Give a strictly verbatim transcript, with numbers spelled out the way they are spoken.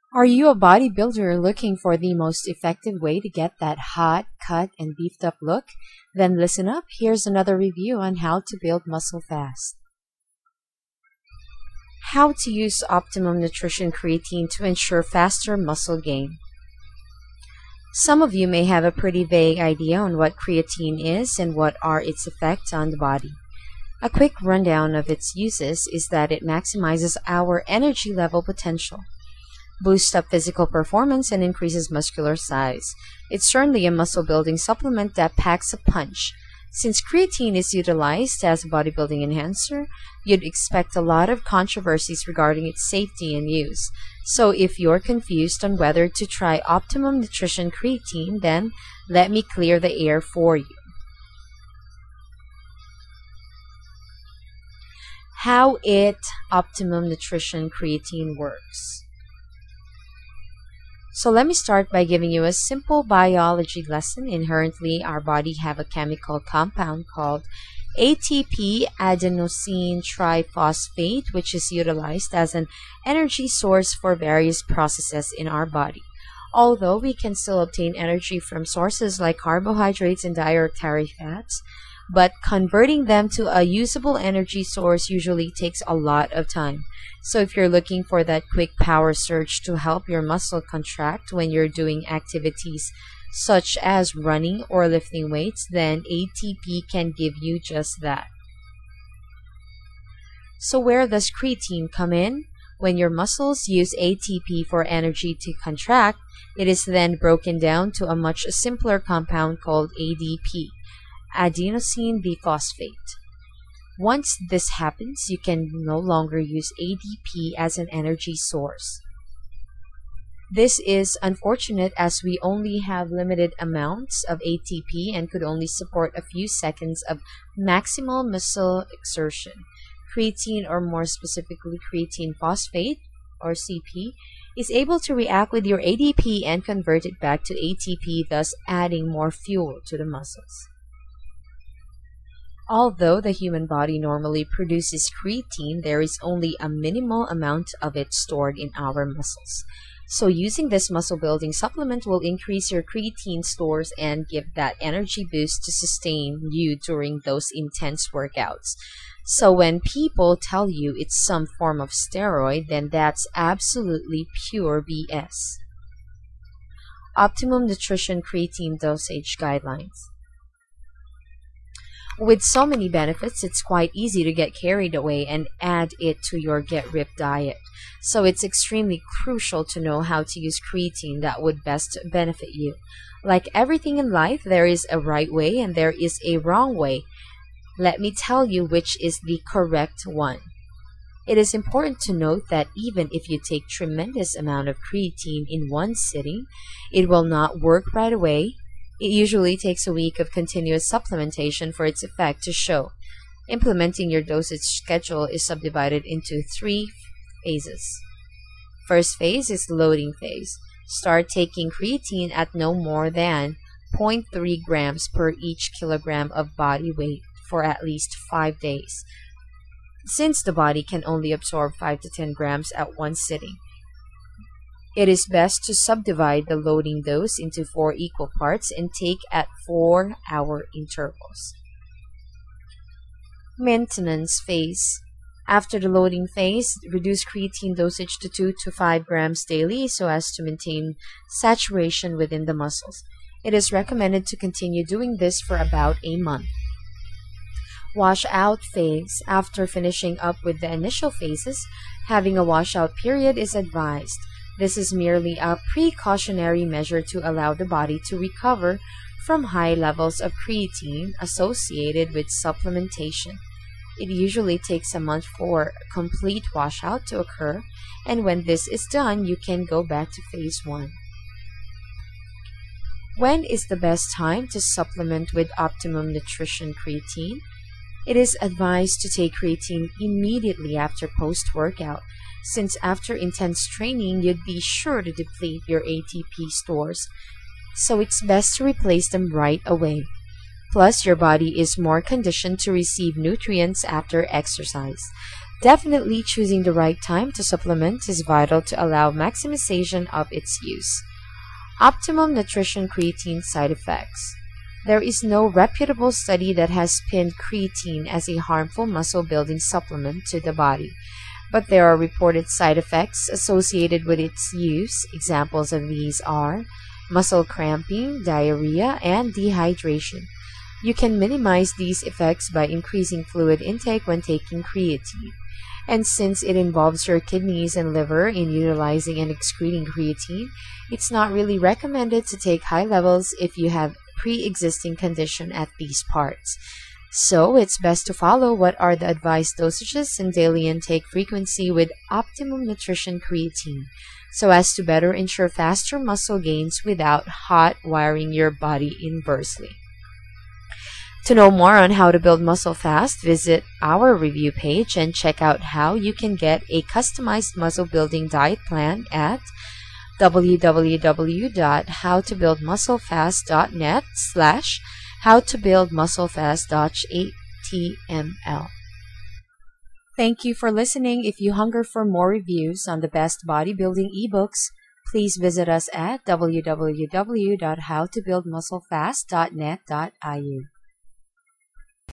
Are you a bodybuilder looking for the most effective way to get that hot, cut, and beefed up look? Then listen up. Here's another review on how to build muscle fast. How to use Optimum Nutrition Creatine to ensure faster muscle gain. Some of you may have a pretty vague idea on what creatine is and what are its effects on the body. A quick rundown of its uses is that it maximizes our energy level potential, boosts up physical performance, and increases muscular size. It's certainly a muscle building supplement that packs a punch. Since creatine is utilized as a bodybuilding enhancer, you'd expect a lot of controversies regarding its safety and use. So if you're confused on whether to try Optimum Nutrition Creatine, then let me clear the air for you. How it Optimum Nutrition Creatine works. So let me start by giving you a simple biology lesson. Inherently, our body have a chemical compound called A T P adenosine triphosphate, which is utilized as an energy source for various processes in our body. Although we can still obtain energy from sources like carbohydrates and dietary fats, but converting them to a usable energy source usually takes a lot of time. So if you're looking for that quick power surge to help your muscle contract when you're doing activities such as running or lifting weights, then A T P can give you just that. So where does creatine come in? When your muscles use A T P for energy to contract, it is then broken down to a much simpler compound called A D P, adenosine diphosphate. Once this happens, you can no longer use A D P as an energy source. This is unfortunate as we only have limited amounts of A T P and could only support a few seconds of maximal muscle exertion. Creatine, or more specifically creatine phosphate, or C P, is able to react with your A D P and convert it back to A T P, thus adding more fuel to the muscles. Although the human body normally produces creatine, there is only a minimal amount of it stored in our muscles. So using this muscle building supplement will increase your creatine stores and give that energy boost to sustain you during those intense workouts. So when people tell you it's some form of steroid, then that's absolutely pure B S. Optimum Nutrition Creatine Dosage Guidelines. With so many benefits, it's quite easy to get carried away and add it to your get ripped diet. So it's extremely crucial to know how to use creatine that would best benefit you. Like everything in life, there is a right way and there is a wrong way. Let me tell you which is the correct one. It is important to note that even if you take tremendous amount of creatine in one sitting, it will not work right away. It usually takes a week of continuous supplementation for its effect to show. Implementing your dosage schedule is subdivided into three phases. First phase is loading phase. Start taking creatine at no more than zero point three grams per each kilogram of body weight for at least five days, since the body can only absorb five to ten grams at one sitting. It is best to subdivide the loading dose into four equal parts and take at four hour intervals. Maintenance phase. After the loading phase, reduce creatine dosage to two to five grams daily so as to maintain saturation within the muscles. It is recommended to continue doing this for about a month. Washout phase. After finishing up with the initial phases, having a washout period is advised. This is merely a precautionary measure to allow the body to recover from high levels of creatine associated with supplementation. It usually takes a month for complete washout to occur, and when this is done, you can go back to phase one. When is the best time to supplement with Optimum Nutrition Creatine? It is advised to take creatine immediately after post-workout, since after intense training, you'd be sure to deplete your A T P stores. So it's best to replace them right away. Plus, your body is more conditioned to receive nutrients after exercise. Definitely choosing the right time to supplement is vital to allow maximization of its use. Optimum nutrition creatine side effects. There is no reputable study that has pinned creatine as a harmful muscle building supplement to the body, but there are reported side effects associated with its use. Examples of these are muscle cramping, diarrhea, and dehydration. You can minimize these effects by increasing fluid intake when taking creatine. And since it involves your kidneys and liver in utilizing and excreting creatine, it's not really recommended to take high levels if you have pre-existing condition at these parts. So it's best to follow what are the advised dosages and daily intake frequency with optimum nutrition creatine, so as to better ensure faster muscle gains without hot wiring your body inversely. To know more on how to build muscle fast, visit our review page and check out how you can get a customized muscle building diet plan at www.howtobuildmusclefast.net slash howtobuildmusclefast.html. Thank you for listening. If you hunger for more reviews on the best bodybuilding ebooks, please visit us at www.howtobuildmusclefast.net.iu.